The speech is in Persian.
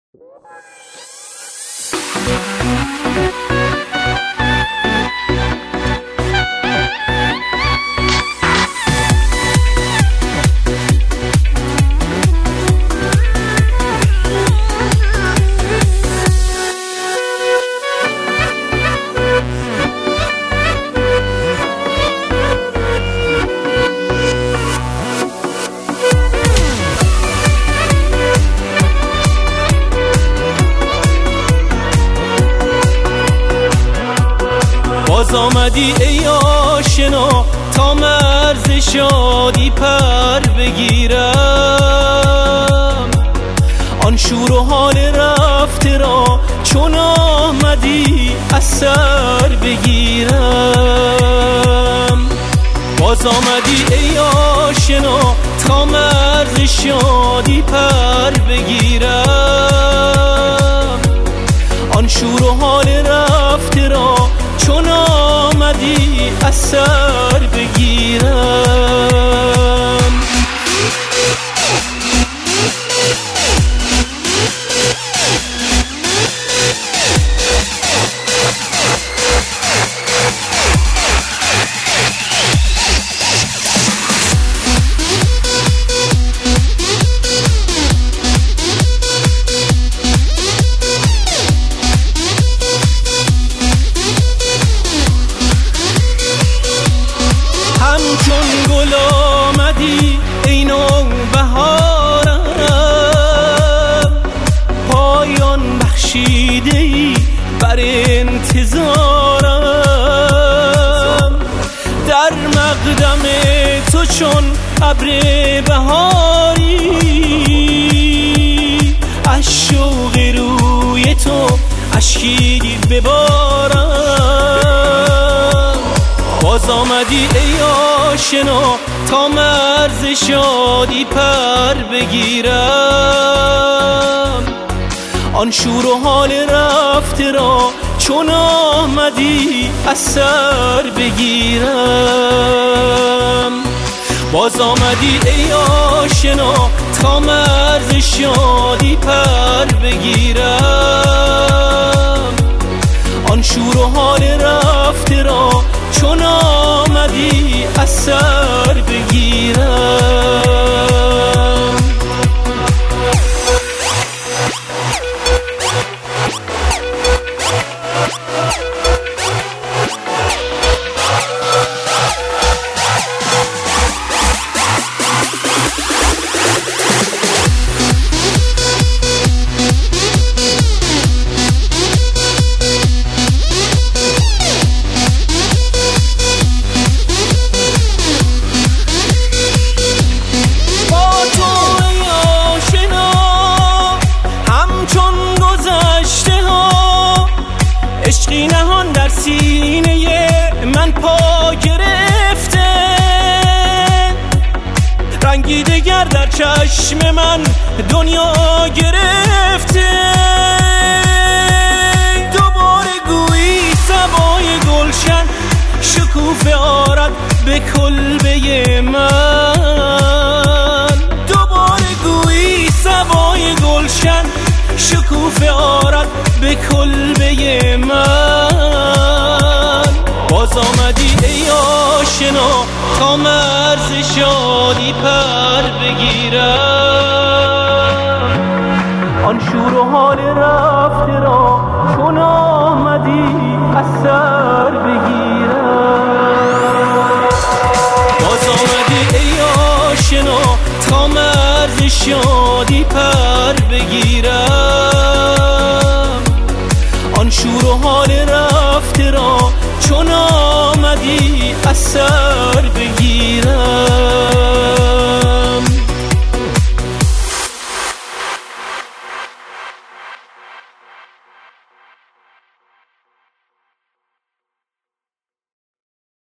باز آمدی ای آشنا تا مرز شادی پر بگیرم، آن شور و حال رفته را چون آمدی از سر بگیرم. باز آمدی ای آشنا تا مرز شادی پر بگیرم، آن شور و حال رفته را چون آمدی از سر بگیرم. همچون گل آمدی ای نوبهارم، پایان بخشیده ای بر انتظارم. در مقدم تو چون ابر بهاری، از شوق روی تو اشکی ببارم. باز آمدی ای آشنا تا مرز شادی پر بگیرم، آن شور و حال رفته را چون آمدی از سر بگیرم. باز آمدی ای آشنا تا مرز شادی پر بگیرم، آن شور و حال رفته را چون آمدی از سر بگیرم. عشقی نهان در سینه من پا گرفته، رنگی دگر در چشم من دنیا گرفته. دوباره گویی صبای گلشن شکوفه آرد به کلبه من. دوباره گویی صبای گلشن شکوفه آرد به کلبه من. باز آمدی ای آشنا تا مرز شادی پر بگیرم، آن شور و حال رفته را چون آمدی از سر بگیرم. باز آمدی ای آشنا تا مرز شادی پر بگیرم، آن شور و حال رفته را چون آمدی از سر بگیرم.